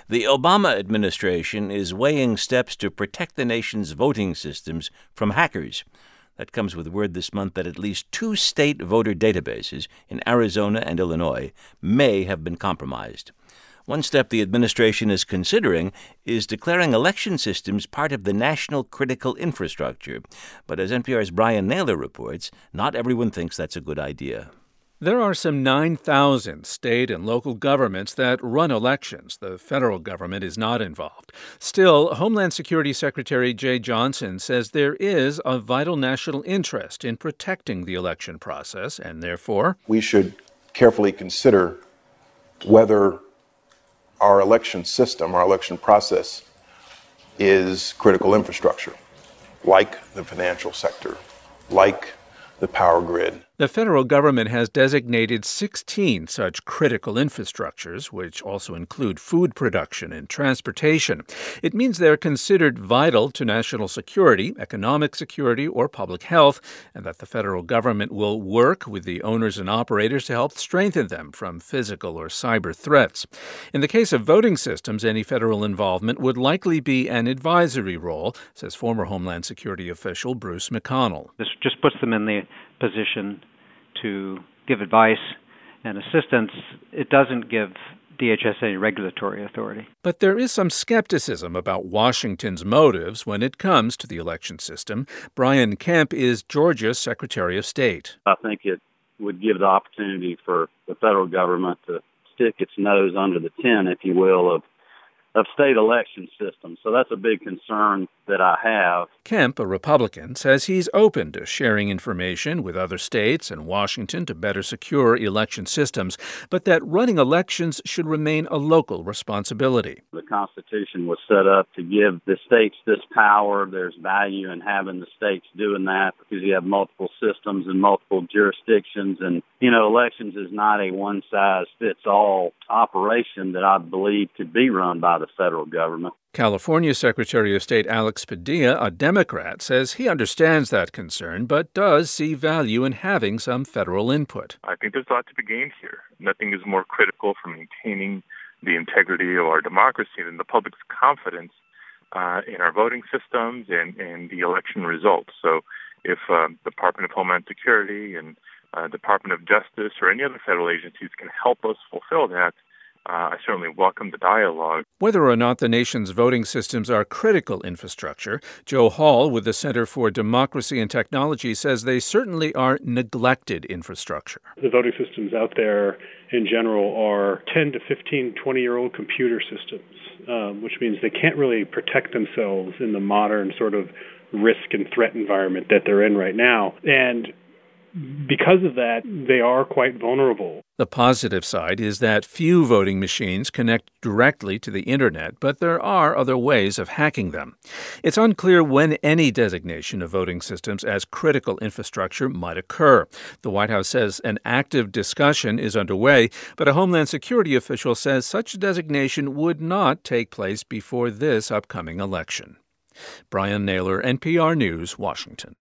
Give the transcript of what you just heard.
The Obama administration is weighing steps to protect the nation's voting systems from hackers. That comes with word this month that at least 2 state voter databases in Arizona and Illinois may have been compromised. One step the administration is considering is declaring election systems part of the national critical infrastructure. But as NPR's Brian Naylor reports, not everyone thinks that's a good idea. There are some 9,000 state and local governments that run elections. The federal government is not involved. Still, Homeland Security Secretary Jeh Johnson says there is a vital national interest in protecting the election process, and therefore, we should carefully consider whether our election system, our election process, is critical infrastructure, like the financial sector, like the power grid. The federal government has designated 16 such critical infrastructures, which also include food production and transportation. It means they're considered vital to national security, economic security, or public health, and that the federal government will work with the owners and operators to help strengthen them from physical or cyber threats. In the case of voting systems, any federal involvement would likely be an advisory role, says former Homeland Security official Bruce McConnell. This just puts them in the position to give advice and assistance. It doesn't give DHS any regulatory authority. But there is some skepticism about Washington's motives when it comes to the election system. Brian Kemp is Georgia's Secretary of State. I think it would give the opportunity for the federal government to stick its nose under the tent, if you will, of state election systems. So that's a big concern that I have. Kemp, a Republican, says he's open to sharing information with other states and Washington to better secure election systems, but that running elections should remain a local responsibility. The Constitution was set up to give the states this power. There's value in having the states doing that because you have multiple systems and multiple jurisdictions. And, elections is not a one-size-fits-all operation that I believe could be run by the federal government. California Secretary of State Alex Padilla, a Democrat, says he understands that concern, but does see value in having some federal input. I think there's a lot to be gained here. Nothing is more critical for maintaining the integrity of our democracy than the public's confidence in our voting systems and the election results. So if the Department of Homeland Security and Department of Justice or any other federal agencies can help us fulfill that, I certainly welcome the dialogue. Whether or not the nation's voting systems are critical infrastructure, Joe Hall with the Center for Democracy and Technology says they certainly are neglected infrastructure. The voting systems out there in general are 10 to 15, 20-year-old computer systems, which means they can't really protect themselves in the modern sort of risk and threat environment that they're in right now. And because of that, they are quite vulnerable. The positive side is that few voting machines connect directly to the Internet, but there are other ways of hacking them. It's unclear when any designation of voting systems as critical infrastructure might occur. The White House says an active discussion is underway, but a Homeland Security official says such a designation would not take place before this upcoming election. Brian Naylor, NPR News, Washington.